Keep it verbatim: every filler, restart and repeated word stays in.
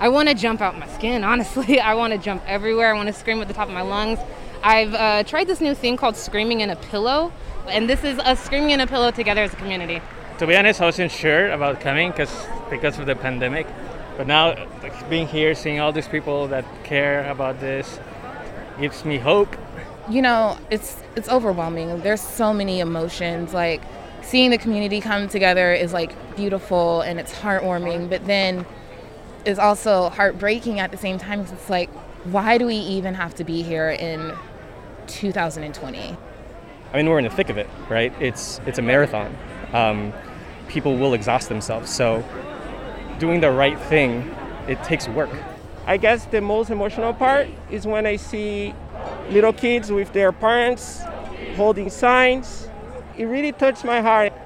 I want to jump out my skin, honestly. I want to jump everywhere. I want to scream at the top of my lungs. I've uh, tried this new thing called Screaming in a Pillow, and this is us screaming in a pillow together as a community. To be honest, I wasn't sure about coming because because of the pandemic. But now, like, being here, seeing all these people that care about this, gives me hope. You know, it's it's overwhelming. There's so many emotions. Like, seeing the community come together is, like, beautiful and it's heartwarming. But then it's also heartbreaking at the same time because it's like, why do we even have to be here in two thousand twenty? I mean, we're in the thick of it, right? It's it's a marathon. Um, people will exhaust themselves. So doing the right thing, it takes work. I guess the most emotional part is when I see little kids with their parents holding signs. It really touched my heart.